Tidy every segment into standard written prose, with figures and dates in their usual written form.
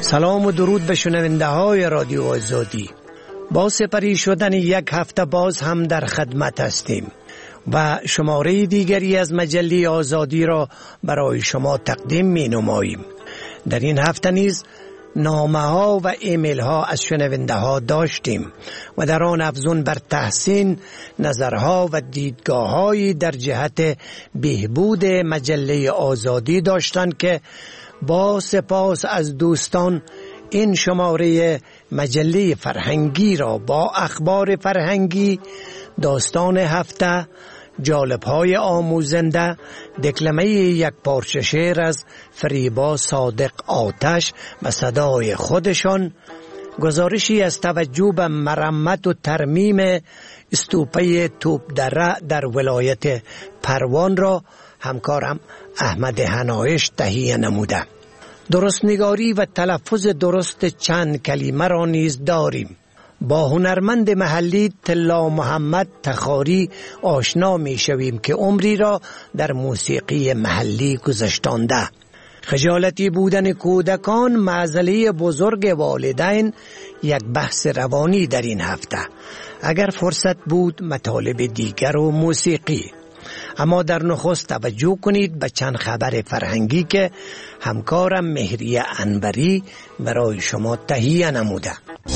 سلام و درود به شنونده های رادیو آزادی. با سپری شدن یک هفته باز هم در خدمت هستیم و شماره دیگری از مجله آزادی را برای شما تقدیم می نماییم. در این هفته نیز نامه ها و ایمیل ها از شنونده ها داشتیم و در آن افزون بر تحسین نظرها و دیدگاه های در جهت بهبود مجله آزادی داشتند که با سپاس از دوستان این شماره مجله فرهنگی را با اخبار فرهنگی، داستان هفته، جالب‌های آموزنده، دکلمه یک پارچه شعر از فریبا صادق آتش و صدای خودشان، گزارشی از توجه به مرمت و ترمیم استوپه توپ دره در ولایت پروان را همکارم احمد هنایش تهیه نموده. درستنگاری و تلفظ درست چند کلمه را نیز داریم. با هنرمند محلی طلا محمد تخاری آشنا می شویم که عمری را در موسیقی محلی گذشتانده. خجالتی بودن کودکان معضله بزرگ والدین یک بحث روانی در این هفته. اگر فرصت بود مطالب دیگر و موسیقی. اما در نخست توجه کنید به چند خبر فرهنگی که همکارم مهریه انوری برای شما تهیه نموده.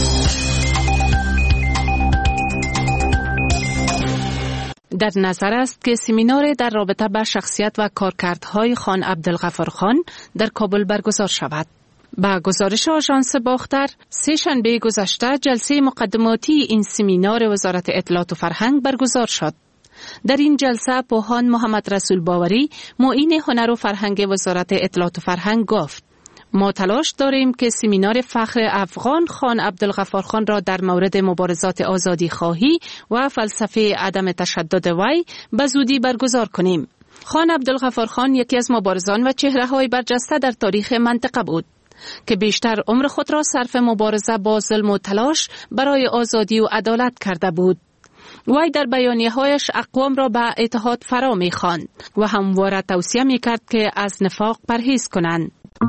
در نظر است که سمینار در رابطه با شخصیت و کارکردهای خان عبدالغفارخان در کابل برگزار شود. با گزارش آژانس باختر، سه شنبه گذشته جلسه مقدماتی این سمینار وزارت اطلاعات و فرهنگ برگزار شد. در این جلسه پوهان محمد رسول باوری، معین هنر و فرهنگ وزارت اطلاعات و فرهنگ گفت: ما تلاش داریم که سمینار فخر افغان خان عبدالغفارخان را در مورد مبارزات آزادی خواهی و فلسفه عدم تشدد وی به زودی برگزار کنیم. خان عبدالغفارخان یکی از مبارزان و چهره‌های برجسته در تاریخ منطقه بود که بیشتر عمر خود را صرف مبارزه با ظلم و تلاش برای آزادی و عدالت کرده بود. وی در بیانیه‌هایش اقوام را به اتحاد فرا می‌خواند و همواره توصیه می‌کرد که از نفاق پرهیز کنند.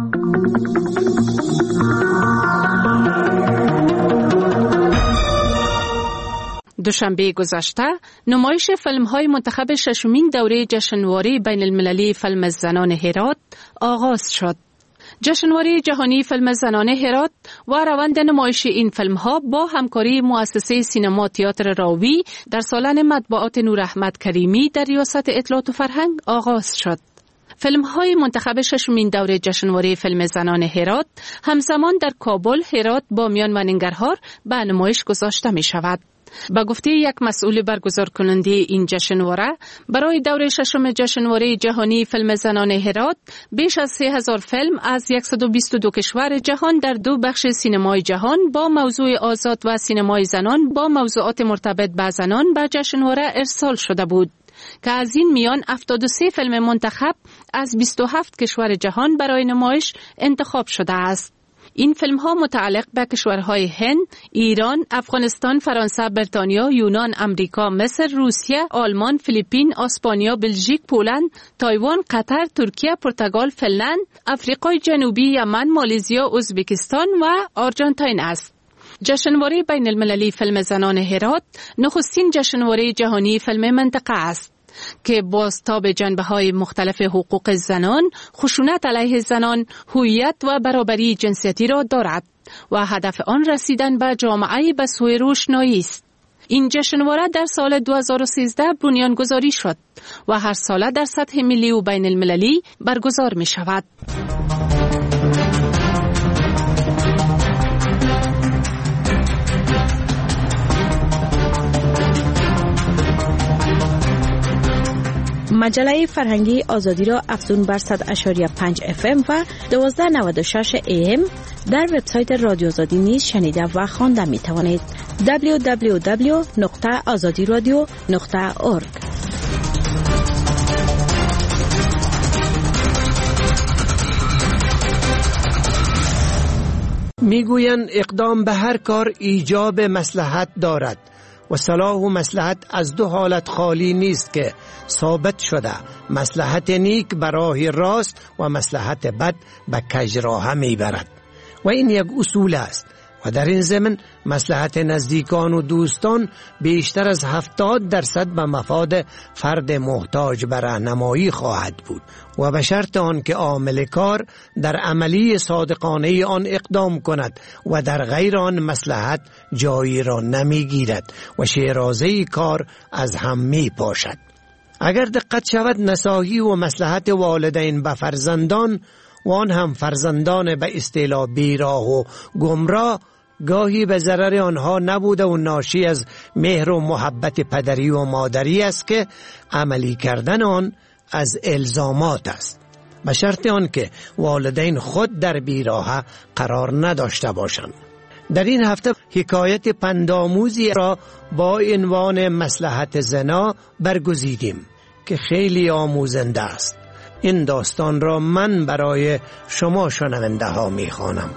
دوشنبه گذشته نمایش فیلم‌های منتخب ششمین دوره جشنواره بین المللی فیلم زنان هرات آغاز شد. جشنواره جهانی فیلم زنان هرات و روند نمایش این فیلم‌ها با همکاری مؤسسه سینما تئاتر راوی در سالن مطبوعات نور احمد کریمی در ریاست اطلاعات و فرهنگ آغاز شد. فیلم‌های منتخب ششمین دوره جشنواره فیلم زنان هرات همزمان در کابل، هرات، بامیان و ننگرهار به نمایش گذاشته می‌شود. با گفته یک مسئول برگزار کننده این جشنواره، برای دوره ششم جشنواره جهانی فیلم زنان هرات بیش از 3000 فیلم از 122 کشور جهان در دو بخش سینمای جهان با موضوع آزاد و سینمای زنان با موضوعات مرتبط با زنان به جشنواره ارسال شده بود که از این میان 73 فیلم منتخب از 27 کشور جهان برای نمایش انتخاب شده است. این فیلم ها متعلق به کشورهای هند، ایران، افغانستان، فرانسه، بریتانیا، یونان، امریکا، مصر، روسیه، آلمان، فیلیپین، اسپانیا، بلژیک، پولند، تایوان، قطر، ترکیه، پرتغال، فنلند، آفریقای جنوبی، یمن، مالزیا، ازبکستان و آرژانتین است. جشنواره بین المللی فیلم زنان هرات نخستین جشنواره جهانی فیلم منطقه است که بازتاب جنبه‌های مختلف حقوق زنان، خشونت علیه زنان، هویت و برابری جنسیتی را دارد و هدف آن رسیدن به جامعه به سوی روشنایی است. این جشنواره در سال 2013 بنیانگذاری شد و هر ساله در سطح ملی و بین المللی برگزار می شود. مجله فرهنگی آزادی را افزون بر 100.5 FM و 1296 AM در وبسایت رادیو آزادی نیز شنیده و خوانده می توانید. www.azadiradio.org. میگویند اقدام به هر کار ایجاب مصلحت دارد و صلاح و مصلحت از دو حالت خالی نیست که ثابت شده. مصلحت نیک به راه راست و مصلحت بد به کج راه میبرد. و این یک اصول است و در این ضمن مصلحت نزدیکان و دوستان بیشتر از 70% به مفاد فرد محتاج به راهنمایی خواهد بود و به شرط آن که عامل کار در عملی صادقانه آن اقدام کند و در غیر آن مصلحت جایی را نمی گیرد و شیرازه کار از هم می پاشد. اگر دقت شود نصاحی و مصلحت والدین به فرزندان و آن هم فرزندان به اصطلاح بیراه و گمراه گاهی به ضرر آنها نبوده و ناشی از مهر و محبت پدری و مادری است که عملی کردن آن از الزامات است، به شرط آن که والدین خود در بیراه قرار نداشته باشند. در این هفته حکایت پندآموزی را با عنوان مصلحت زنا برگزیدیم که خیلی آموزنده است. این داستان را من برای شما شنونده ها می خوانم.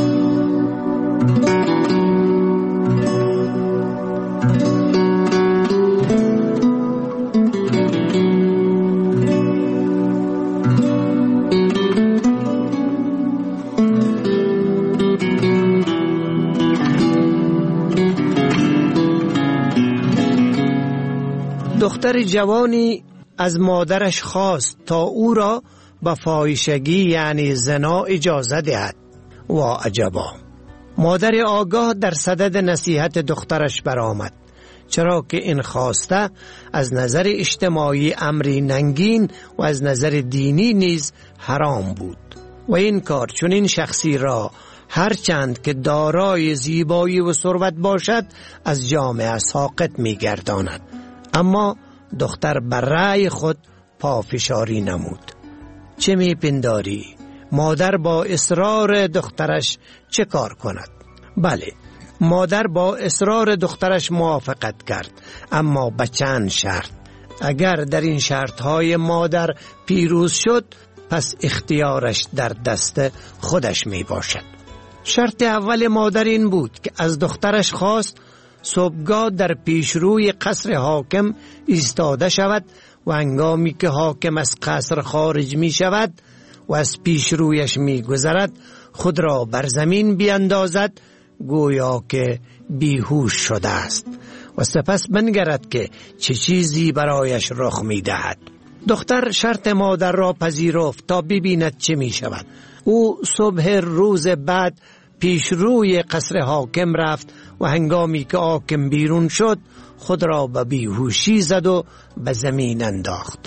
دختر جوانی از مادرش خواست تا او را به فاحشگی یعنی زنا اجازه دهد. و عجبا، مادر آگاه در صدد نصیحت دخترش برآمد، چرا که این خواسته از نظر اجتماعی امری ننگین و از نظر دینی نیز حرام بود و این کار چون این شخصی را هرچند که دارای زیبایی و ثروت باشد از جامعه ساقط می گرداند. اما دختر بر رأی خود پافشاری نمود. چه می پنداری؟ مادر با اصرار دخترش چه کار کند؟ بله، مادر با اصرار دخترش موافقت کرد، اما به چند شرط. اگر در این شرطهای مادر پیروز شد پس اختیارش در دست خودش می باشد. شرط اول مادر این بود که از دخترش خواست صبحگاه در پیشروی قصر حاکم ایستاده شود و هنگامی که حاکم از قصر خارج می شود و از پیشرویش می گذرد خود را بر زمین بیندازد گویا که بیهوش شده است و سپس بنگرد که چه چیزی برایش رخ می دهد. دختر شرط مادر را پذیرفت تا ببیند چه می شود. او صبح روز بعد پیش روی قصر حاکم رفت و هنگامی که حاکم بیرون شد خود را به بیهوشی زد و به زمین انداخت.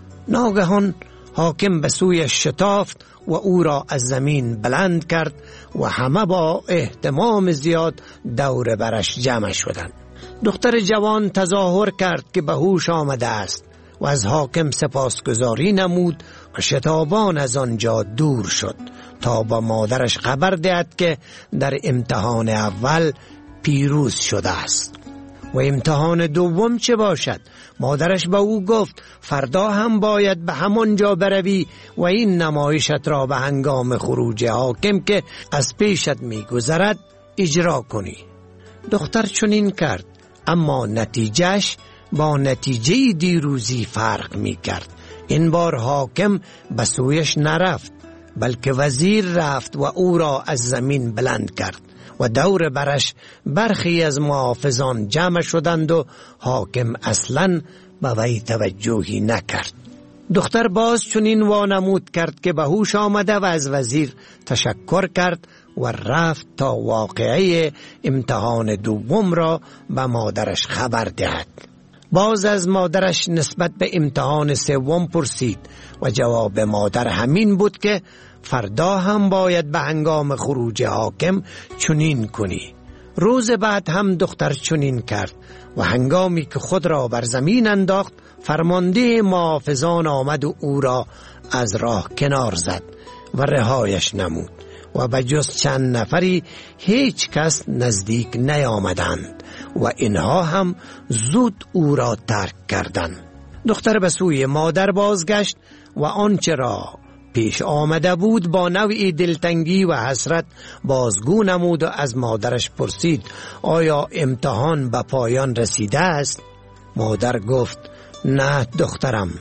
ناگهان حاکم به سویش شتافت و او را از زمین بلند کرد و همه با اهتمام زیاد دور برش جمع شدند. دختر جوان تظاهر کرد که به هوش آمده است و از حاکم سپاسگزاری نمود و شتابان از آنجا دور شد تا با مادرش خبر دهد که در امتحان اول پیروز شده است. و امتحان دوم چه باشد؟ مادرش به او گفت فردا هم باید به همان جا بروی و این نمایشت را به هنگام خروج حاکم که از پیشت می گذرد اجرا کنی. دختر چنین کرد، اما نتیجهش با نتیجه دیروزی فرق می کرد. این بار حاکم به سویش نرفت بلکه وزیر رفت و او را از زمین بلند کرد و دور برش برخی از محافظان جمع شدند و حاکم اصلاً به وی توجهی نکرد. دختر باز چنین وانمود کرد که به هوش آمده و از وزیر تشکر کرد و رفت تا واقعه امتحان دوم را به مادرش خبر دهد. باز از مادرش نسبت به امتحان سوم پرسید و جواب مادر همین بود که فردا هم باید به هنگام خروج حاکم چنین کنی. روز بعد هم دختر چنین کرد و هنگامی که خود را بر زمین انداخت فرمانده محافظان آمد و او را از راه کنار زد و رهایش نمود و به جز چند نفری هیچ کس نزدیک نیامدند و اینها هم زود او را ترک کردند. دختر به سوی مادر بازگشت و آنچه را پیش آمده بود با نوعی دلتنگی و حسرت بازگو نمود و از مادرش پرسید آیا امتحان به پایان رسیده است؟ مادر گفت نه دخترم،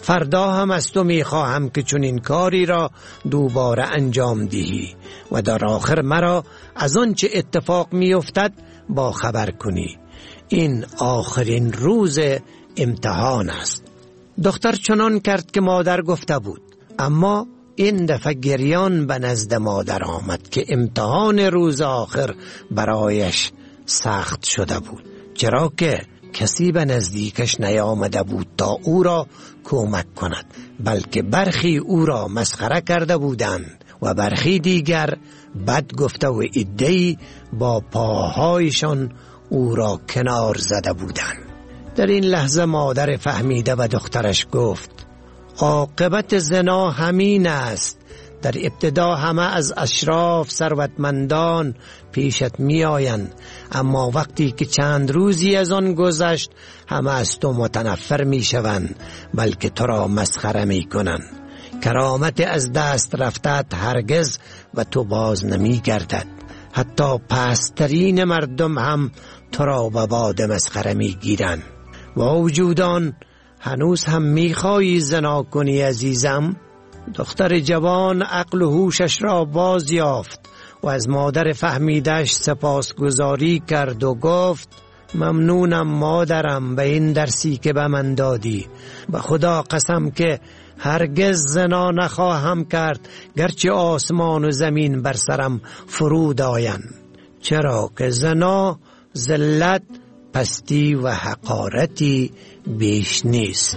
فردا هم از تو میخواهم که چنین کاری را دوباره انجام دهی و در آخر مرا از آن چه اتفاق میافتد با خبر کنی. این آخرین روز امتحان است. دختر چنان کرد که مادر گفته بود، اما این دفعه گریان به نزد مادر آمد که امتحان روز آخر برایش سخت شده بود، چرا که کسی به نزدیکش نیامده بود تا او را کمک کند، بلکه برخی او را مسخره کرده بودند و برخی دیگر بد گفته و عده‌ای با پاهایشان او را کنار زده بودند. در این لحظه مادر فهمیده و دخترش گفت عاقبت زنا همین است. در ابتدا همه از اشراف ثروتمندان پیشت می آیند، اما وقتی که چند روزی از آن گذشت همه از تو متنفر می شوند، بلکه تو را مسخره می کنند. کرامت از دست رفتت هرگز و تو باز نمی گردد. حتی پسترین مردم هم تو را به باد مسخره می گیرند. و وجودان هنوز هم می خواهی زنا کنی عزیزم؟ دختر جوان عقل و هوشش را باز یافت و از مادر فهمیدش سپاسگزاری کرد و گفت ممنونم مادرم به این درسی که به من دادی. به خدا قسم که هرگز زنا نخواهم کرد گرچه آسمان و زمین بر سرم فرود آیند، چرا که زنا ذلت، پستی و حقارتی بیش نیست.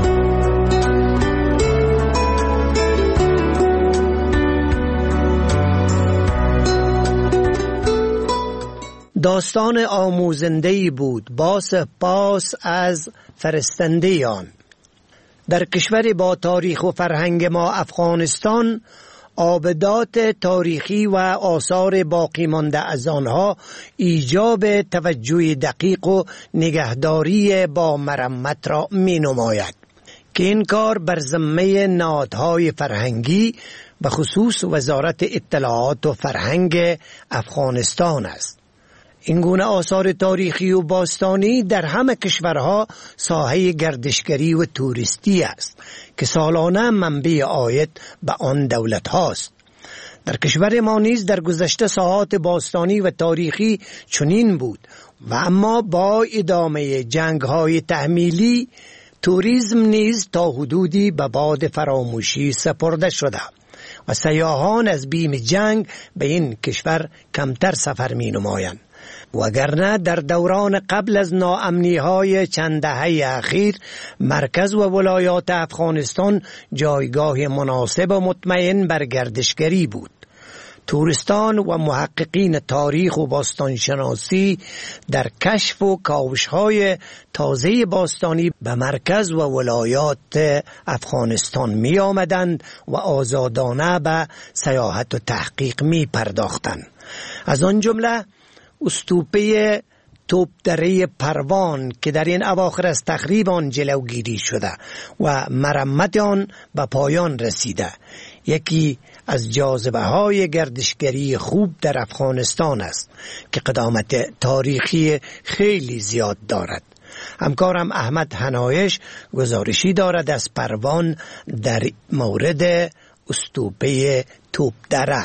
داستان آموزنده‌ای بود با سپاس از فرستنده آن. در کشور با تاریخ و فرهنگ ما افغانستان، آبدات تاریخی و آثار باقی مانده از آنها ایجاب توجه دقیق و نگهداری با مرمت را می نماید که این کار بر ذمه نهادهای فرهنگی به خصوص وزارت اطلاعات و فرهنگ افغانستان است. این گونه آثار تاریخی و باستانی در همه کشورها ساحه گردشگری و توریستی است که سالانه منبع عاید به آن دولت هاست. در کشور ما نیز در گذشته ساحات باستانی و تاریخی چنین بود و اما با ادامه جنگ های تحمیلی توریسم نیز تا حدودی به باد فراموشی سپرده شده و سیاحان از بیم جنگ به این کشور کمتر سفر می نمایند. وگرنه در دوران قبل از ناامنی‌های چند دهه اخیر مرکز و ولایات افغانستان جایگاه مناسب و مطمئن بر گردشگری بود. توریستان و محققین تاریخ و باستانشناسی در کشف و کاوش‌های تازه باستانی به مرکز و ولایات افغانستان می آمدند و آزادانه به سیاحت و تحقیق می پرداختند. از آن جمله استوپه توپدره پروان که در این اواخر از تخریب آن جلوگیری شده و مرمت آن به پایان رسیده، یکی از جاذبه های گردشگری خوب در افغانستان است که قدامت تاریخی خیلی زیاد دارد. همکارم احمد حنایش گزارشی دارد از پروان در مورد استوپه توپدره.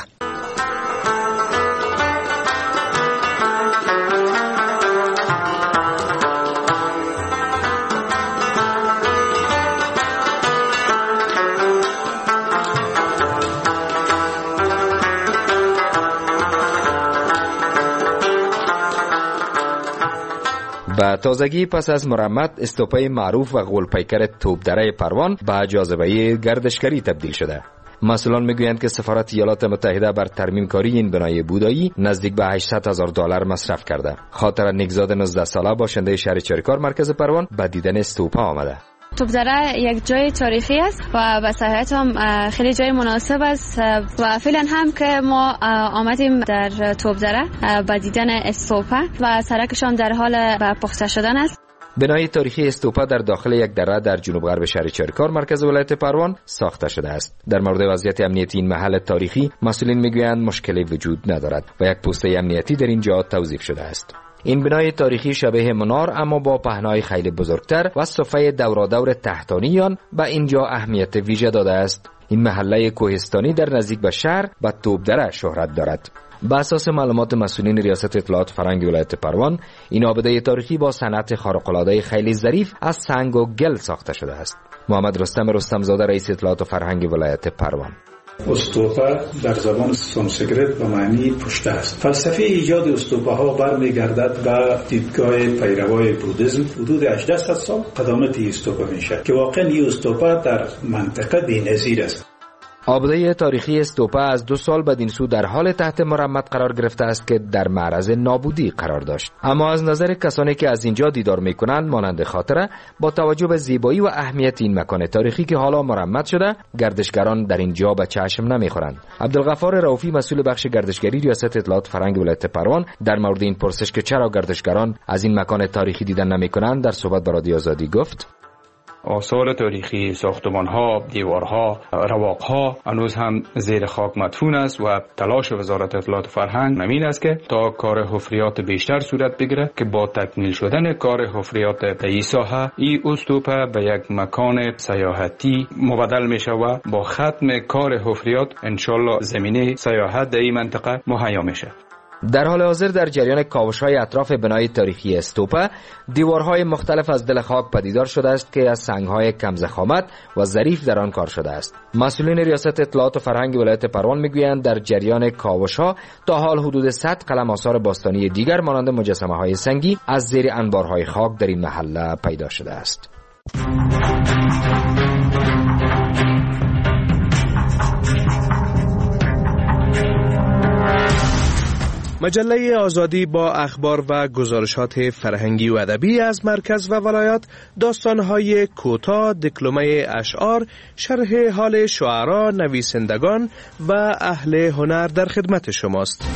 با تازگی پس از مرمت استوپه معروف و غول‌پیکر توپدره پروان به جاذبه گردشگری تبدیل شده. مسئولان میگویند که سفارت ایالات متحده بر ترمیم کاری این بنای بودایی نزدیک به $800,000 مصرف کرده. خاطر نیکزاد 19 ساله باشنده شهر چریکار مرکز پروان به دیدن استوپه آمده. توپدره یک جای تاریخی است و به صحت هم خیلی جای مناسب است و فعلا هم که ما آمدیم در توپدره به دیدن استوپه و سرکش هم در حال پخته شدن است. بنای تاریخی استوپه در داخل یک دره در جنوب غرب شهر چریکار مرکز ولایت پروان ساخته شده است. در مورد وضعیت امنیتی این محل تاریخی مسئولین میگویند مشکلی وجود ندارد و یک پوسته امنیتی در اینجا توظیف شده است. این بنای تاریخی شبیه منار اما با پهنای خیلی بزرگتر و صفحه دورادور تحتانی آن به اینجا اهمیت ویژه داده است. این محله کوهستانی در نزدیک به شهر به توبدره شهرت دارد. بر اساس معلومات مسئولین ریاست اطلاعات فرهنگ ولایت پروان، این آبده تاریخی با صنعت خارق‌العاده خیلی ظریف از سنگ و گل ساخته شده است. محمد رستمزاده رئیس اطلاعات فرهنگ ولایت پروان: استوپا در زبان سانسکریت به معنی پشته است. فلسفه ایجاد استوپاها برمیگردد به دیدگاه پیروای بودیسم. حدود 1800 سال قدامت استوپا میشه که واقعا این استوپا در منطقه بی‌نظیر است. آبده تاریخی استوپا از 2 سال بدین سو در حال تحت مرمت قرار گرفته است که در معرض نابودی قرار داشت. اما از نظر کسانی که از اینجا دیدار میکنند مانند خاطره، با توجه به زیبایی و اهمیت این مکان تاریخی که حالا مرمت شده، گردشگران در اینجا به چشم نمیخورند. عبدالغفار رؤوفی مسئول بخش گردشگری ریاست اطلاعات فرهنگ ولایت پروان در مورد این پرسش که چرا گردشگران از این مکان تاریخی دیدن نمیکنند در صحبت با رادیو آزادی گفت: آثار تاریخی، ساختمان‌ها، دیوارها، رواق‌ها هنوز هم زیر خاک مدفون است و تلاش وزارت اطلاعات فرهنگ همین است که تا کار حفریات بیشتر صورت بگیره که با تکمیل شدن کار حفریات در این ساحه، این استوپا به یک مکان سیاحتی مبدل میشه و با ختم کار حفریات انشالله زمینه سیاحت در این منطقه مهیا میشه. در حال حاضر در جریان کاوش‌های اطراف بنای تاریخی استوپا، دیوارهای مختلف از دل خاک پدیدار شده است که از سنگ‌های کم ضخامت و ظریف در آن کار شده است. مسئولین ریاست اطلاعات و فرهنگ ولایت پروان میگویند در جریان کاوش‌ها تا حال حدود 100 قلم آثار باستانی دیگر مانند مجسمه‌های سنگی از زیر انبارهای خاک در این محله پیدا شده است. مجله آزادی با اخبار و گزارشات فرهنگی و ادبی از مرکز و ولایات، داستان‌های کوتاه، دکلمه اشعار، شرح حال شعرا، نویسندگان و اهل هنر در خدمت شماست.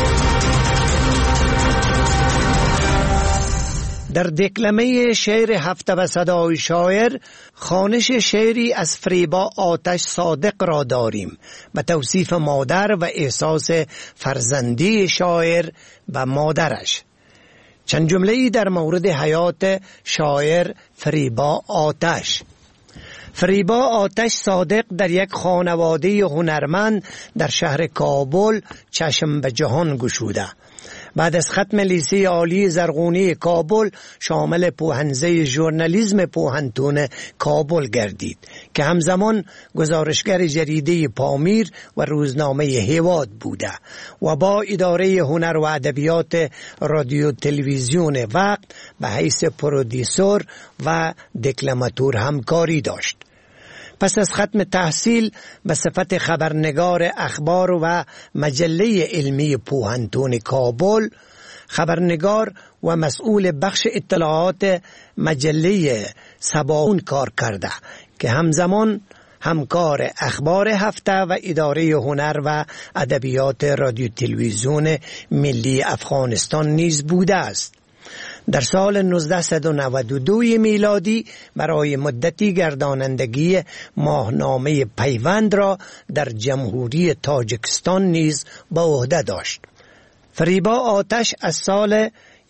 در دکلمه شعر هفته و صدای شاعر، خوانش شعری از فریبا آتش صادق را داریم به توصیف مادر و احساس فرزندی شاعر و مادرش. چند جمله‌ای در مورد حیات شاعر فریبا آتش. فریبا آتش صادق در یک خانواده هنرمند در شهر کابل چشم به جهان گشوده. بعد از ختم لیسه عالی زرغونی کابل شامل پوهنزه ژورنالیسم پوهنتون کابل گردید که همزمان گزارشگر جریده پامیر و روزنامه هیواد بوده و با اداره هنر و ادبیات رادیو تلویزیون وقت به حیث پرودیسور و دکلماتور همکاری داشت. پس از ختم تحصیل به صفت خبرنگار اخبار و مجله علمی پوهنتون کابل، خبرنگار و مسئول بخش اطلاعات مجله سباون کار کرده که همزمان همکار اخبار هفته و اداره هنر و ادبیات رادیو تلویزیون ملی افغانستان نیز بوده است. در سال 1992 میلادی برای مدتی گردانندگی ماهنامه پیوند را در جمهوری تاجیکستان نیز به عهده داشت. فریبا آتش از سال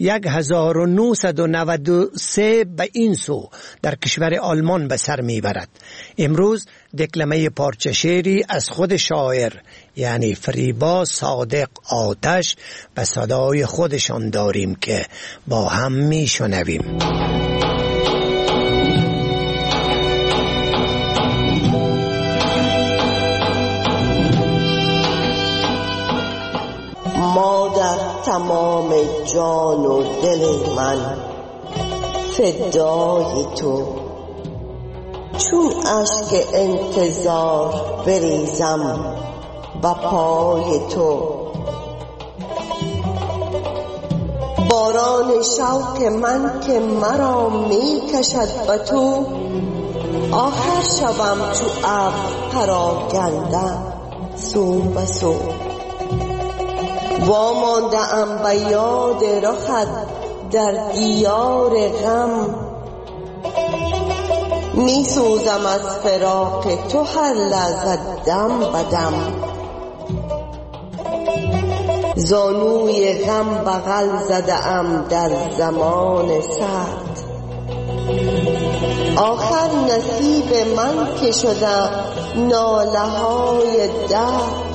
1993 به این سو در کشور آلمان به سر میبرد. امروز دکلمه پارچه شعری از خود شاعر یعنی فریبا صادق آتش به صدای خودشان داریم که با هم میشنویم. مادر تمام جان و دل من فدای تو، چون اشک انتظار بریزم با پای تو. باران شوق من که مرا می کشد به تو، آخر شوم چو ابر پراکنده سو به سو. وامانده ام به یاد رخت در دیار غم، می سوزم از فراق تو هر لحظه دم به دم. زانوی غم بغل زدم در زمان سرد. آخر نصیب من که شدم ناله های درد.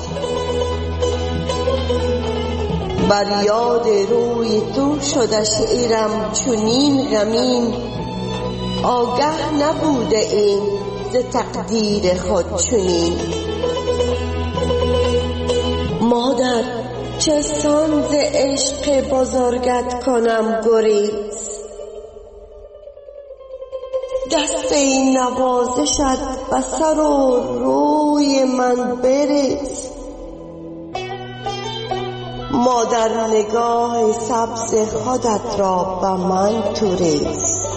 بر یاد روی تو شده شعرم چنین غمین، آگه نبوده این ز تقدیر خود چنین. مادر چه سان ز عشق بزرگت کنم گریز، دست این نوازشت به سر و روی من بریز. مادر نگاه سبز خودت را به من تو ریز،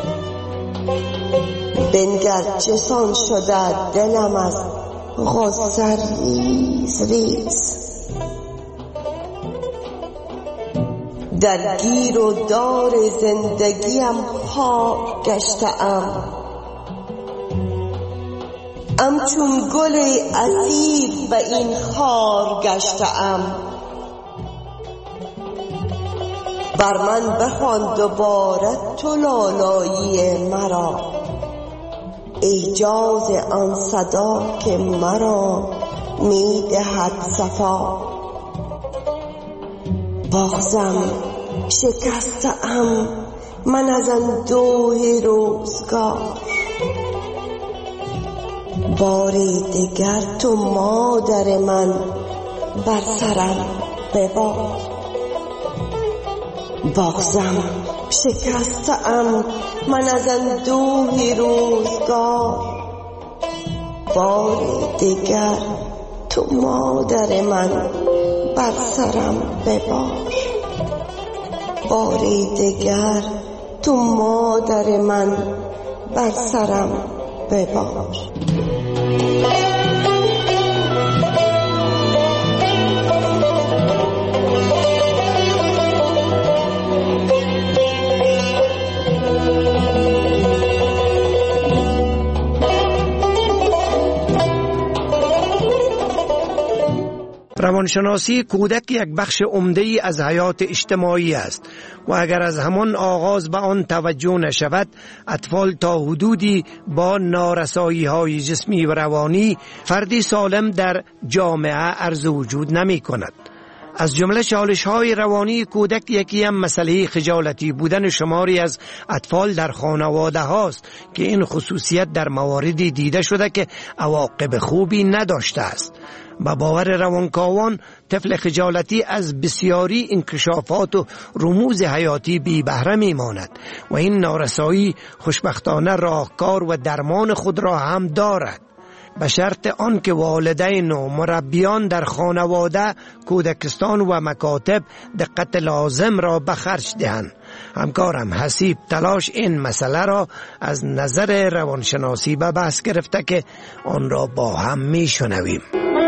بنگر چسان شده دلم از غصه ریز ریز. در گیر و دار زندگیم خار گشتم، همچون گل اسیر به این خار گشتم. بر من بخوان دوباره تو لالایی مرا، ایجاز آن صدا که مرا میدهد صفا. بغضم شکستم من از اندوه روزگار، باری دیگر تو مادر من بر سرم ببار. بغضم شکستم من از اندوه روزگار، باری دیگر تو مادر من بر سرم ببار. باری دیگر تو مادر من بر سرم ببار. روانشناسی کودک یک بخش عمده‌ای از حیات اجتماعی است و اگر از همان آغاز به آن توجه نشود، اطفال تا حدودی با نارسایی‌های جسمی و روانی فردی سالم در جامعه عرض وجود نمی کند. از جمله چالش‌های روانی کودک یکی هم مسئله خجالتی بودن شماری از اطفال در خانواده هاست که این خصوصیت در مواردی دیده شده که عواقب خوبی نداشته است. با باور روانکاوان طفل خجالتی از بسیاری انکشافات و رموز حیاتی بی بهره میماند و این نارسایی خوشبختانه راهکار و درمان خود را هم دارد، به شرط آن که والدین و مربیان در خانواده، کودکستان و مکاتب دقت لازم را به خرج دهند. همکارم حسیب تلاش این مسئله را از نظر روانشناسی به بحث گرفته که آن را با هم میشنویم.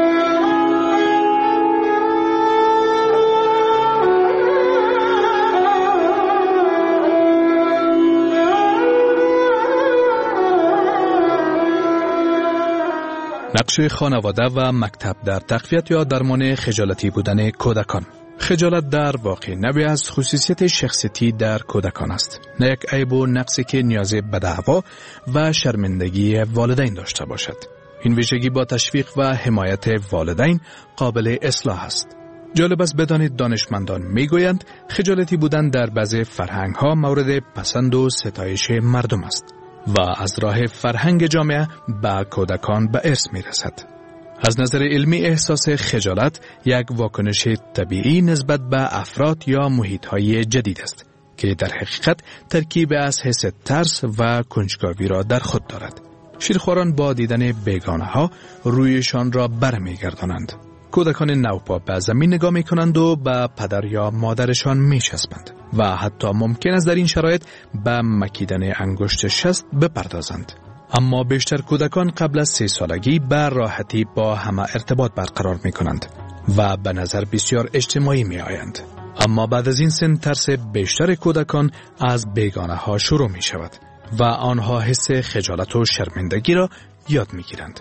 نقش خانواده و مکتب در تقویت یا درمان خجالتی بودن کودکان. خجالت در واقع نوعی از خصوصیت شخصیتی در کودکان است، نه یک عیب و نقصی که نیاز به دعوا و شرمندگی والدین داشته باشد. این ویژگی با تشویق و حمایت والدین قابل اصلاح است. جالب است بدانید دانشمندان میگویند خجالتی بودن در بعضی فرهنگ‌ها مورد پسند و ستایش مردم است و از راه فرهنگ جامعه به کودکان به ارث می رسد. از نظر علمی احساس خجالت یک واکنش طبیعی نسبت به افراد یا محیط‌های جدید است که در حقیقت ترکیب از حس ترس و کنجکاوی را در خود دارد. شیرخواران با دیدن بیگانه‌ها رویشان را برمیگردانند. کودکان نوپا به زمین نگاه می کنند و به پدر یا مادرشان می چسبند و حتی ممکن است در این شرایط به مکیدن انگشت شست بپردازند. اما بیشتر کودکان قبل از 3 سالگی به راحتی با همه ارتباط برقرار می کنند و به نظر بسیار اجتماعی می آیند. اما بعد از این سن ترس بیشتر کودکان از بیگانه ها شروع می شود و آنها حس خجالت و شرمندگی را یاد می گیرند.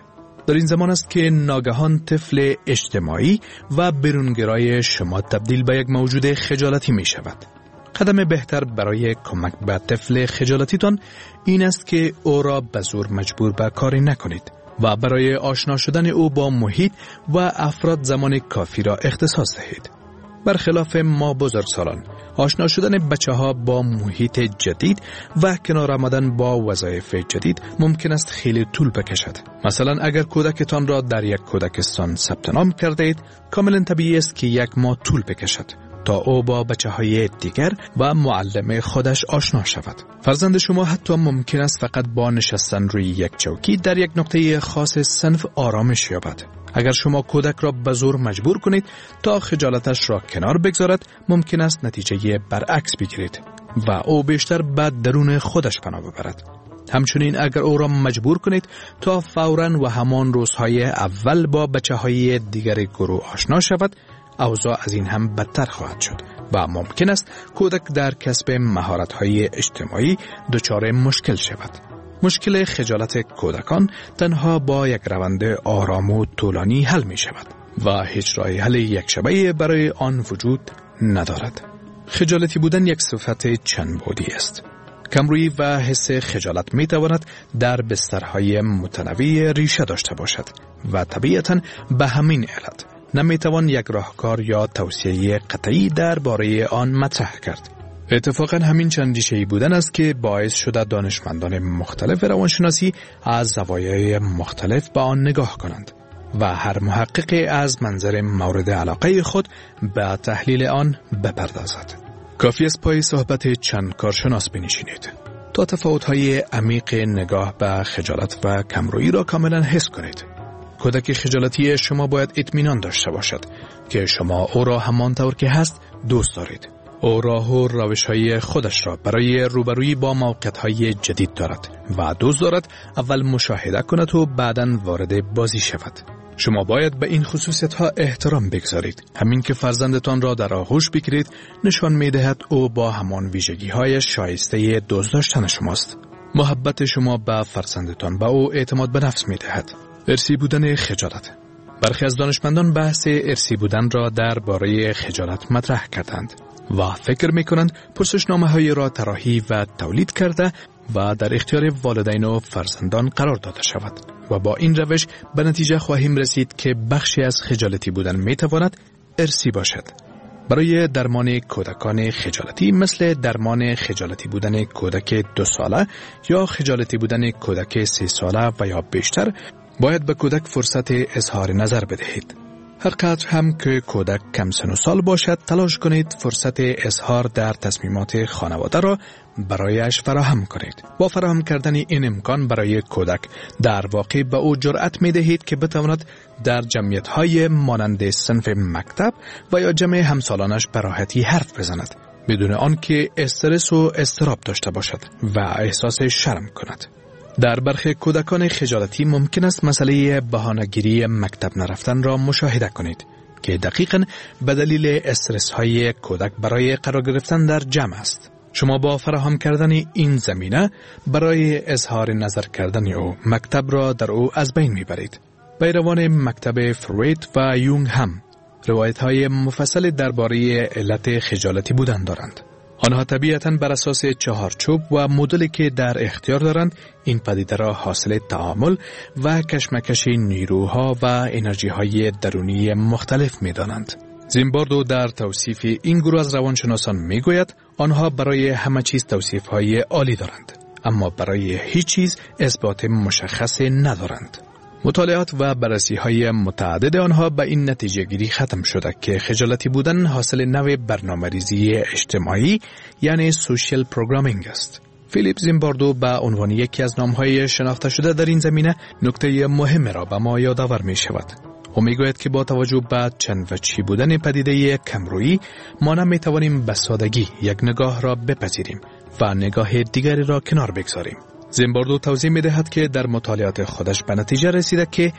در این زمان است که ناگهان طفل اجتماعی و برونگرای شما تبدیل به یک موجود خجالتی می شود. قدم بهتر برای کمک به طفل خجالتیتان این است که او را به زور مجبور به کاری نکنید و برای آشنا شدن او با محیط و افراد زمان کافی را اختصاص دهید. برخلاف ما بزرگسالان، آشنا شدن بچه‌ها با محیط جدید و کنار آمدن با وظایف جدید ممکن است خیلی طول بکشد. مثلا اگر کودکتان را در یک کودکستان ثبت نام کرده اید، کاملا طبیعی است که یک ماه طول بکشد تا او با بچه‌های دیگر و معلم خودش آشنا شود. فرزند شما حتی ممکن است فقط با نشستن روی یک چوکی در یک نقطه خاص صنف آرامش یابد. اگر شما کودک را به زور مجبور کنید تا خجالتش را کنار بگذارد، ممکن است نتیجه برعکس بگیرید و او بیشتر به درون خودش پناه ببرد. همچنین اگر او را مجبور کنید تا فوراً و همان روزهای اول با بچه‌های دیگر گروه آشنا شود، اوضاع از این هم بدتر خواهد شد و ممکن است کودک در کسب مهارت‌های اجتماعی دچار مشکل شود. مشکل خجالت کودکان تنها با یک روند آرام و طولانی حل می شود و هیچ راه حل یک شبه برای آن وجود ندارد. خجالتی بودن یک صفت چند بعدی است. کمرویی و حس خجالت می تواند در بسترهای متنوع ریشه داشته باشد و طبیعتاً به همین علت نمی توان یک راهکار یا توصیه قطعی درباره آن مطرح کرد. اتفاقاً همین چند ریشه‌ای بودن است که باعث شده دانشمندان مختلف روانشناسی از زوایای مختلف به آن نگاه کنند و هر محقق از منظر مورد علاقه خود به تحلیل آن بپردازد. کافی است پای صحبت چند کارشناس بنشینید تا تفاوت‌های عمیق نگاه به خجالت و کمرویی را کاملاً حس کنید. کودک خجالتی شما باید اطمینان داشته باشد که شما او را همانطور که هست دوست دارید. او راه و روش‌های خودش را برای روبرویی با موقعیت‌های جدید دارد و دوست دارد اول مشاهده کند و بعداً وارد بازی شود. شما باید به این خصوصیت‌ها احترام بگذارید. همین که فرزندتان را در آغوش بگیرید نشان می‌دهد او با همان ویژگی‌های شایسته دوست داشتن شماست. محبت شما به فرزندتان به او اعتماد به نفس می‌دهد. ارثی بودن خجالت. برخی از دانشمندان بحث ارثی بودن را درباره خجالت مطرح کردند و فکر می‌کنند پرسشنامه‌های را طراحی و تولید کرده و در اختیار والدین و فرزندان قرار داده شود و با این روش به نتیجه خواهیم رسید که بخشی از خجالتی بودن می‌تواند ارثی باشد. برای درمان کودکان خجالتی مثل درمان خجالتی بودن کودک 2 ساله یا خجالتی بودن کودک 3 ساله و یا بیشتر، باید به کودک فرصت اظهار نظر بدهید. هر قدر هم که کودک کم سن و سال باشد، تلاش کنید فرصت اظهار در تصمیمات خانواده را برایش فراهم کنید. با فراهم کردن این امکان برای کودک در واقع به او جرأت می دهید که بتواند در جمعیت‌های مانند صنف مکتب و یا جمع همسالانش به راحتی حرف بزند بدون آنکه استرس و اضطراب داشته باشد و احساس شرم کند. در برخی کودکان خجالتی ممکن است مسئله بهانه‌گیری مکتب نرفتن را مشاهده کنید که دقیقاً به دلیل استرس‌های کودک برای قرار گرفتن در جمع است. شما با فراهم کردن این زمینه برای اظهار نظر کردن او مکتب را در او از بین میبرید. پیروان مکتب فروید و یونگ هم روایت‌های مفصل درباره علت خجالتی بودن دارند. آنها طبیعتاً بر اساس چهارچوب و مدلی که در اختیار دارند این پدیده را حاصل تعامل و کشمکش نیروها و انرژی‌های درونی مختلف می‌دانند. زیمباردو در توصیف این گروه از روانشناسان می‌گوید آنها برای همه چیز توصیف‌های عالی دارند، اما برای هیچ چیز اثبات مشخص ندارند. مطالعات و بررسی‌های متعدد آنها به این نتیجه گیری ختم شده که خجالتی بودن حاصل نوع برنامه‌ریزی اجتماعی یعنی سوشیل پروگرامینگ است. فیلیپ زیمباردو به عنوان یکی از نام‌های شناخته شده در این زمینه نکته مهم را به ما یادآور می‌شود. او می‌گوید که با توجه به چند وجهی بودن پدیده کمرویی ما نمی‌توانیم به سادگی یک نگاه را بپذیریم و نگاه دیگری را کنار بگذاریم. زیمباردو توضیح می‌دهد که در مطالعات خودش به نتیجه رسیده که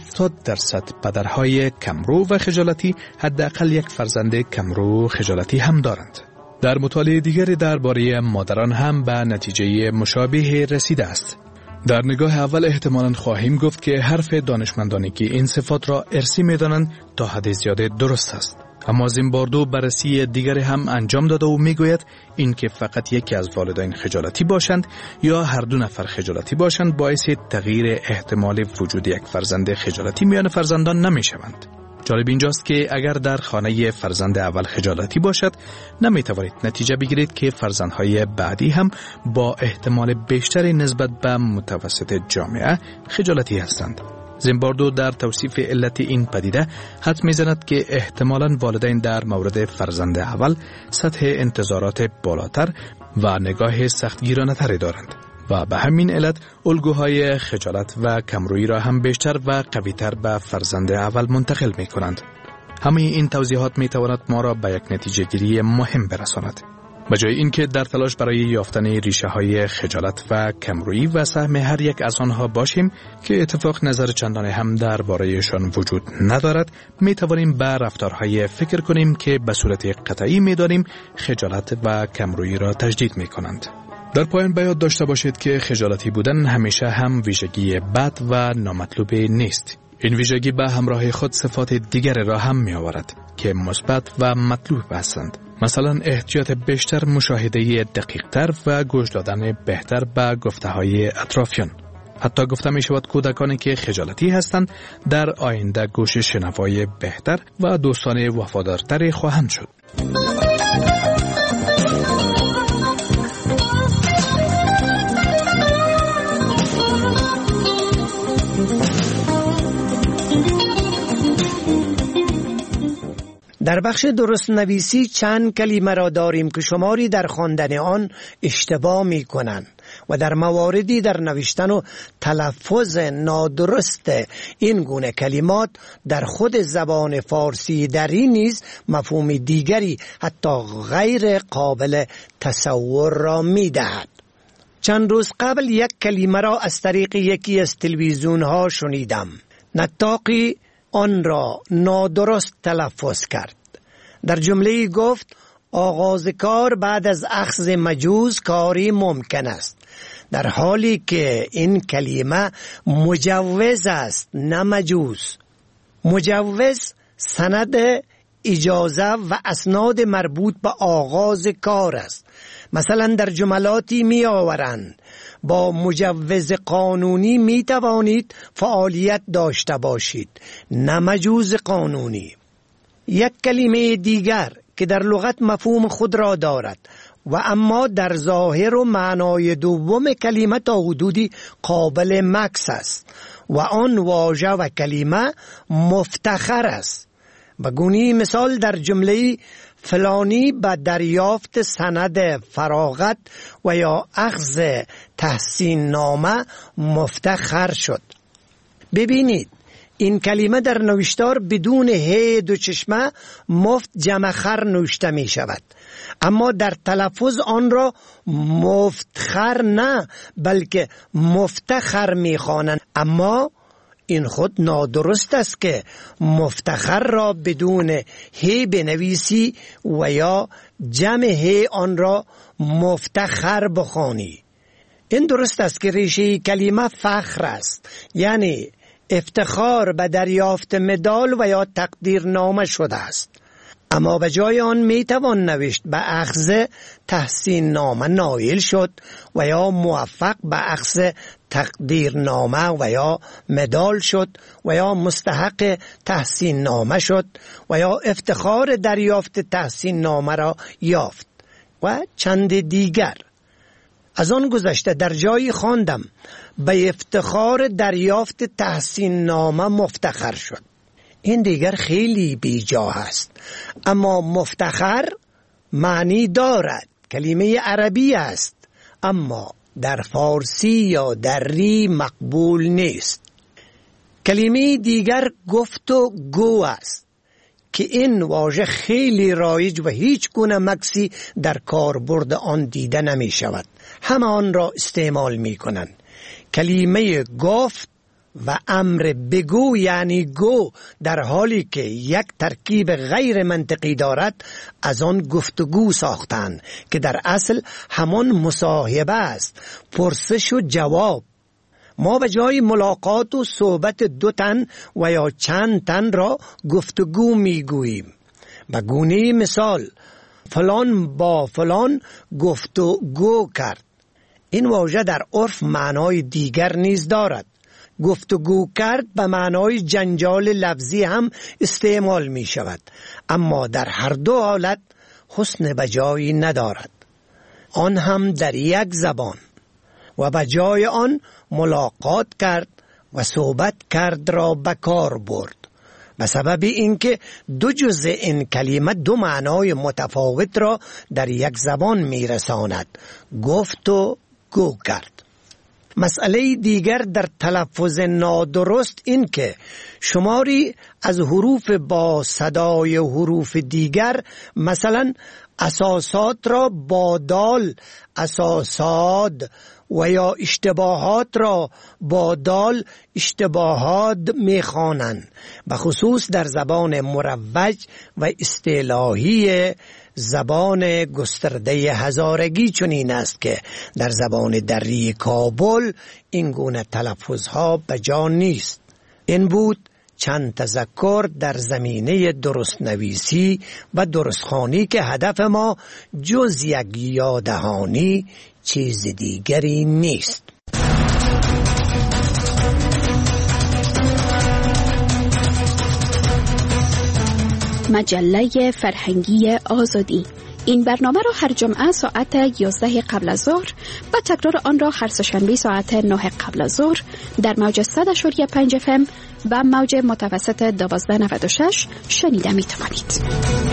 70% پدرهای کمرو و خجالتی حداقل یک فرزند کمرو خجالتی هم دارند. در مطالعه دیگری درباره مادران هم به نتیجه مشابه رسیده است. در نگاه اول احتمالاً خواهیم گفت که حرف دانشمندانی که این صفات را ارثی می‌دانند تا حد زیاده درست است. اما زیمباردو بررسی دیگری هم انجام داده و میگوید این که فقط یکی از والدین خجالتی باشند یا هر دو نفر خجالتی باشند باعث تغییر احتمال وجود یک فرزند خجالتی میان فرزندان نمیشوند. جالب اینجاست که اگر در خانه فرزند اول خجالتی باشد نمیتوانید نتیجه بگیرید که فرزندهای بعدی هم با احتمال بیشتری نسبت به متوسط جامعه خجالتی هستند. زیمباردو در توصیف علت این پدیده حدس می‌زند که احتمالاً والدین در مورد فرزند اول سطح انتظارات بالاتر و نگاه سختگیرانه‌تری دارند و به همین علت الگوهای خجالت و کمرویی را هم بیشتر و قوی‌تر به فرزند اول منتقل می‌کنند. همه این توضیحات می‌تواند ما را به یک نتیجه گیری مهم برساند. به جای اینکه در تلاش برای یافتن ریشه های خجالت و کمرویی و سهم هر یک از آنها باشیم که اتفاق نظر چندانی هم درباره‌شان وجود ندارد، می توانیم به رفتارهای فکر کنیم که به صورت قطعی می دانیم خجالت و کمرویی را تجدید می کنند. در پایان به یاد داشته باشید که خجالتی بودن همیشه هم ویژگی بد و نامطلوب نیست. این ویژگی به همراه خود صفات دیگر را هم می آورد که مثبت و مطلوب هستند. مثلا احتیاط بیشتر، مشاهده دقیق‌تر و گوش دادن بهتر به گفته‌های اطرافیان. حتی گفته می شود کودکانی که خجالتی هستند در آینده گوش شنوای بهتر و دوستانه وفادارتری خواهند شد. در بخش درست نویسی چند کلمه را داریم که شماری در خواندن آن اشتباه می کنند و در مواردی در نوشتن و تلفظ نادرست این گونه کلمات در خود زبان فارسی در این نیز مفهوم دیگری حتی غیر قابل تصور را می دهد. چند روز قبل یک کلمه را از طریق یکی از تلویزیون ها شنیدم. نطاقی آن را نادرست تلفظ کرد. در جمله گفت آغاز کار بعد از اخذ مجوز کاری ممکن است، در حالی که این کلمه مجوز است نه مجوز. مجوز سند اجازه و اسناد مربوط به آغاز کار است. مثلا در جملاتی می آورند با مجوز قانونی می توانید فعالیت داشته باشید، نه مجوز قانونی. یک کلمه دیگر که در لغت مفهوم خود را دارد و اما در ظاهر و معنای دوم کلمه تا حدودی قابل مکث است و آن واژه و کلمه مفتخر است. به گونه مثال در جمله فلانی به دریافت سند فراغت و یا اخذ تحسین نامه مفتخر شد. ببینید این کلمه در نوشتار بدون ه دو چشمه مفت جمع خر نوشته می شود، اما در تلفظ آن را مفتخر نه بلکه مفتخر می خوانند. اما این خود نادرست است که مفتخر را بدون ه بنویسی و یا جمع ه آن را مفتخر بخوانی. این درست است که ریشه کلمه فخر است، یعنی افتخار به دریافت مدال و یا تقدیرنامه شده است، اما به جای آن می توان نوشت به اخذ تحسین نامه نایل شد و یا موفق به اخذ تقدیرنامه و یا مدال شد و یا مستحق تحسین نامه شد و یا افتخار دریافت تحسین نامه را یافت و چند دیگر. از آن گذشته در جایی خواندم به افتخار دریافت تحسین نامه مفتخر شد. این دیگر خیلی بیجا است، اما مفتخر معنی دارد، کلمه عربی است، اما در فارسی یا دری مقبول نیست. کلمه دیگر گفت و گو است که این واژه خیلی رایج و هیچ گونه مکسی در کاربرد آن دیده نمی شود. همه آن را استعمال می کنند. کلمه گفت و امر بگو یعنی گو در حالی که یک ترکیب غیر منطقی دارد از آن گفتگو ساختند که در اصل همان مصاحبه است، پرسش و جواب. ما به جای ملاقات و صحبت 2 تن و یا چند تن را گفتگو میگوییم. به گونه مثال فلان با فلان گفتگو کرد. این واژه در عرف معنای دیگر نیز دارد. گفتگو کرد به معنای جنجال لفظی هم استعمال می شود، اما در هر دو حالت حسن بجایی ندارد، آن هم در یک زبان. و بجای آن ملاقات کرد و صحبت کرد را به کار برد، به سبب اینکه 2 جزء این کلمه 2 معنای متفاوت را در یک زبان می رساند. گفت و گو کرد. مسئله دیگر در تلفظ نادرست این که شماری از حروف با صدای حروف دیگر، مثلا اساسات را با دال اساساد و یا اشتباهات را با دال اشتباهات میخوانند. به خصوص در زبان مروج و اصطلاحی زبان گسترده هزارگی چنین است که در زبان دری کابل این گونه تلفظها به جا نیست. این بود چند تذکر در زمینه درست نویسی و درستخوانی که هدف ما جز یک یاددهانی چیز دیگری نیست. مجله فرهنگی آزادی. این برنامه را هر جمعه ساعت 11 قبل از ظهر و تکرار آن را هر سه‌شنبه ساعت 9 قبل از ظهر در موج 100.5 FM و موج متوسط 1296 شنیده می توانید.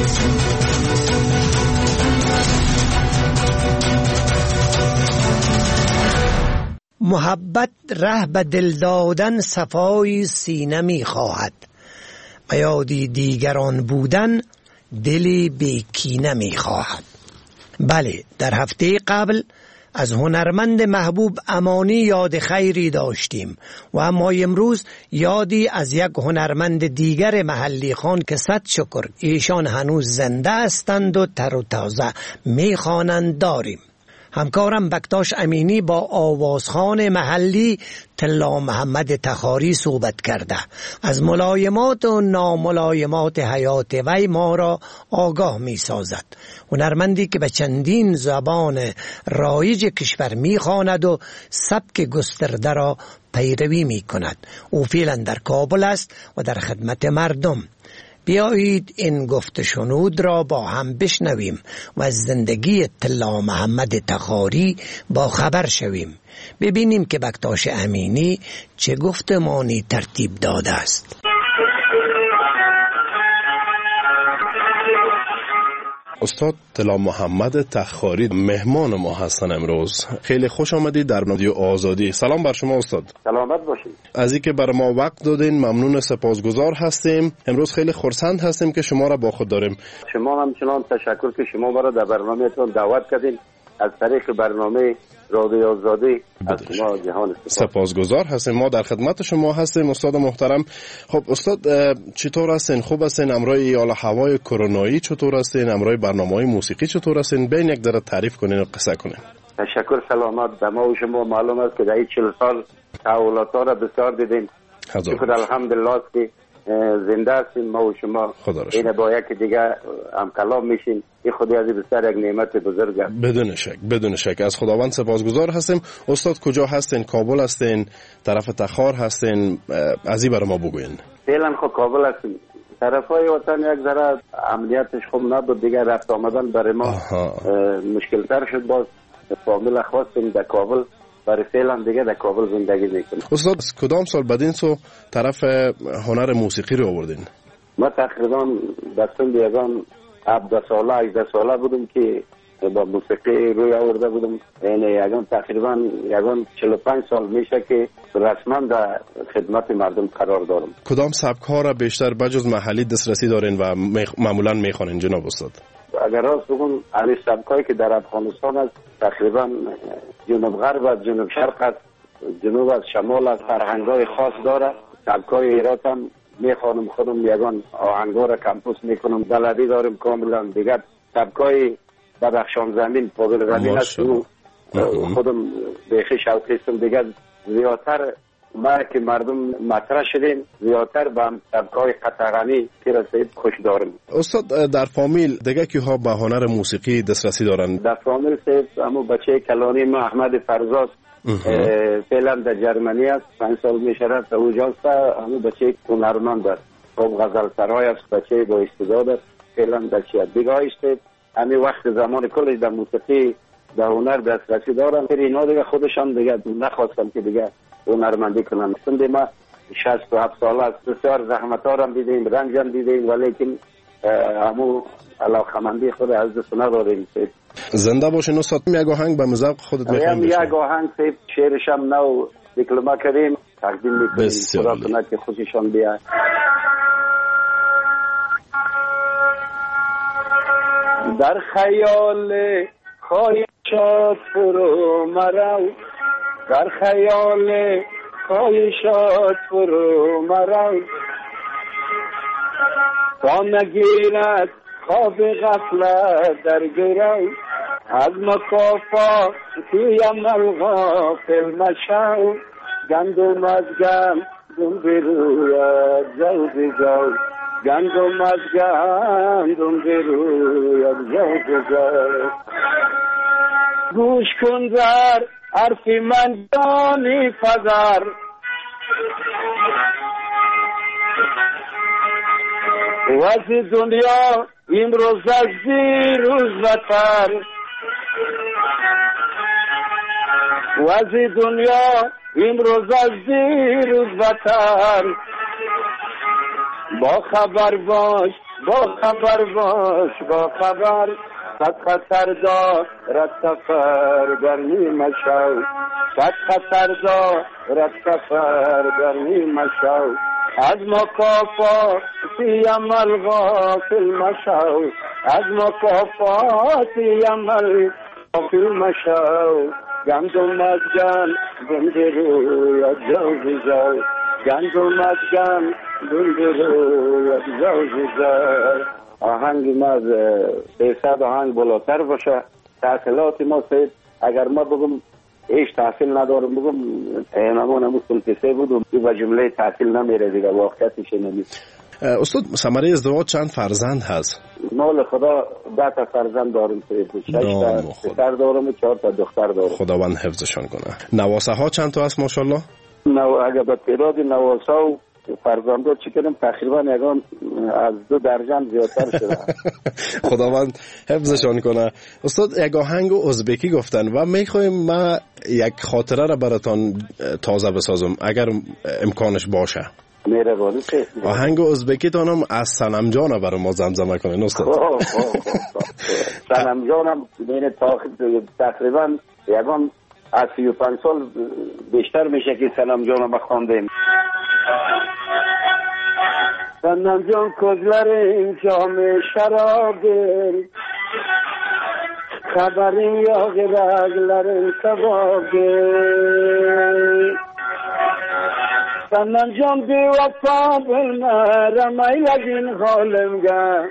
محبت ره به دل دادن صفای سینه می خواهد و یادی دیگران بودن دلی بی کینه می خواهد. بله، در هفته قبل از هنرمند محبوب امانی یاد خیری داشتیم و اما امروز یادی از یک هنرمند دیگر محلی خان که صد شکر ایشان هنوز زنده هستند و تر و تازه می خوانند داریم. همکارم بکتاش امینی با آوازخوان محلی طلا محمد تخاری صحبت کرده. از ملایمات و ناملایمات حیات وی ما را آگاه می سازد. هنرمندی که به چندین زبان رایج کشور می خواند و سبک گسترده را پیروی می کند. او فعلا در کابل است و در خدمت مردم. بیایید این گفت شنود را با هم بشنویم و از زندگی طلا محمد تخاری با خبر شویم. ببینیم که بکتاش امینی چه گفتمانی ترتیب داده است. استاد طلا محمد تخاری مهمان ما هستن امروز. خیلی خوش آمدید در رادیو آزادی. سلام بر شما استاد. سلامت باشید. از اینکه بر ما وقت دادین ممنون، سپاسگزار هستیم. امروز خیلی خرسند هستیم که شما را با خود داریم. شما همچنان تشکر که شما ما را در برنامه‌تون دعوت کردین. از طریق برنامه رادیو آزادی از شما جهان سپاسگزار هستیم. ما در خدمت شما هستیم استاد محترم. خب استاد چطور هستین؟ خوب هستین؟ امروز حال هوای کرونایی چطور هستین؟ امروز برنامه‌های موسیقی چطور هستین؟ بین یک ذره تعریف کنین و قصه کنین. تشکر. سلامت. به ما و شما معلوم است که در این 40 سال تحولات‌ها را بسیار دیدیم. شکر الحمدلله که زنده هستیم ما و شما. این با یک دیگه هم کلام میشین. این خودی از بسیار یک نعمت بزرگ است. بدون شک از خداوند سپاسگزار هستیم. استاد کجا هستین؟ کابل هستین؟ طرف تخار هستین؟ از این برای ما بگوین. فعلا خب کابل هستیم. طرفای وطن یک ذره امنیتش خوب نبود دیگه، رفت آمدن برای ما مشکل تر شد. باز فامیل خواستیم در کابل، برای فعلا دیگه در کابل زندگی میکنیم. استاد کدام سال بدین سو طرف هنر موسیقی رو آوردین؟ ما تقریبا در سن 17 ساله 18 ساله بودم که با موسیقی روی آورده بودم. یعنی تقریبا 45 سال میشه که رسما در خدمت مردم قرار دارم. کدام سبک ها را بیشتر بجز محلی دسترسی دارین و معمولا میخوانین جناب استاد؟ اگر راست بگم علی سبکایی که در افغانستان است تقریبا جنوب غرب و جنوب شرق است، جنوب از شمال از فرهنگای خاص داره. سبکای ایرات هم میخوانم، خودم یگان آهنگا را کمپوس میکنم، بلدی دارم کاملا. دیگر سبکای بدخشان زمین پابل غنی است، خودم بیخی شوقی هستم. دیگر زیادتر ما که مردم مطرح شدیم زیادتر به سبکای قطعانی که رسید خوش دارم. استاد در فامیل دیگه که ها به هنر موسیقی دسترسی دارن؟ در فامیل سید همون بچه کلانی ما احمد فرزاست فعلا در جرمنی است 5 سال میشه در اونجاست. همون بچه هنرمند است خب غزل سرای است بچه با استعداد است فعلا در شهر دیگه است. همین وقت زمان کلش در موسیقی در هنر دسترسی دارن اینا دیگه خودشان دیگه نخواستم که دیگه هنرمندی کنن. سند ما 67 سال است بسیار زحمت ها هم دیدیم رنج هم دیدیم ولیکن همو علاقمندی خود از دست نداریم. زنده باشین استاد. یک آهنگ به مذاق خودت میخوایم یک آهنگ شعرش هم نو دیکلمه کردیم تقدیم میکنیم خدا کنه که خوششان بیاد. در خیال خواهشات فرو مرو در خیال خواهشات فرو مرو تا نگیرد خواب غفلت در گرو از مکافات تویم الغافل مشو گندم از گندم بروید زود زود گندم از گندم بروید زود زود گوش کن در حرفی من جانی فزر وزی دنیا امروز از دیروز بتر وزی دنیا امروز از دیروز بتر با خبر باش با خبر باش با خبر صد خطر دارد سفر گرمی مشو صد خطر دارد سفر گرمی مشو از مکافاتی عمل غافل مشو از مکافاتی عمل غافل مشو گندم از گندم بروید زود زود گندم از گندم بروید زود زود. آهنگ ما از 300 آهنگ بالاتر باشه. تحصیلات ما سید اگر ما بگم هیچ تحصیل ندارم بگم نمون همون سلطسه بودم و جمله تحصیل نمیره دیگه واقعیتش نمیست. استاد ثمره ازدواج چند فرزند هست؟ مال خدا 10 تا فرزند دارم سید 6 تا پسر دارم و 4 تا دختر دارم. خداوند حفظشان کنه. نواسه ها چند تا هست ماشاءالله؟ اگر به تعداد نواسه و فرزندان چی کردم تقریبا یکان از 2 درجه زیادتر شده. خداوند حفظشان کنه. استاد یک آهنگ ازبکی گفتن و میخوایم ما یک خاطره را براتان تازه بسازم اگر امکانش باشه. مهربانی. آهنگ ازبکی تانم از صنم جان برای ما زمزمه کنین استاد. صنم جانم بین تقریبا یکان از 35 سال بیشتر میشه که صنم جانم بخواندیم. صنم جان کجلر این جام شرابر خبرین یا غرقلر کبابر صنم جان بی وفا بلمرم ایلگین خالمگه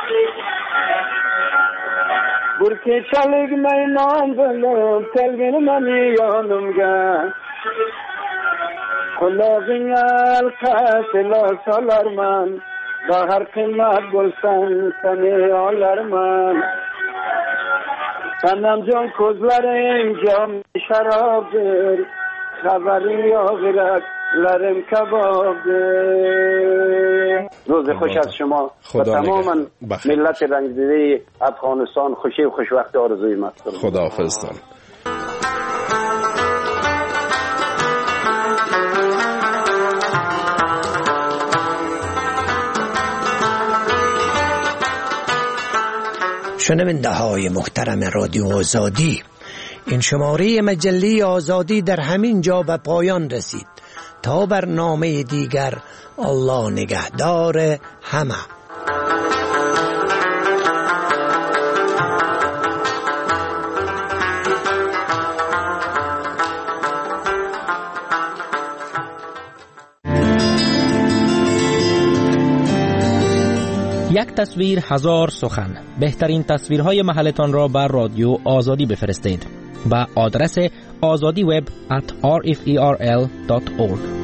برکی چلگ مینام بلوم تلگین منی یانمگه خلاقین القتل سالر من با هر قیمت بلسن سنی آلر من صنم جان کزلر اینجا شراب در خبری یا غیرت لرم کباب در. روز خوش از شما و تماما ملت رنگزیده افغانستان خوشی و خوشوقتی آرزوی مستم. خداحافظتان. شنونده های محترم رادیو آزادی، این شماره مجله آزادی در همین جا به پایان رسید. تا برنامه دیگر، الله نگهدار همه. یک تصویر هزار سخن. بهترین تصویرهای محلتان را بر رادیو آزادی بفرستید. به آدرس azadiweb@rferl.org.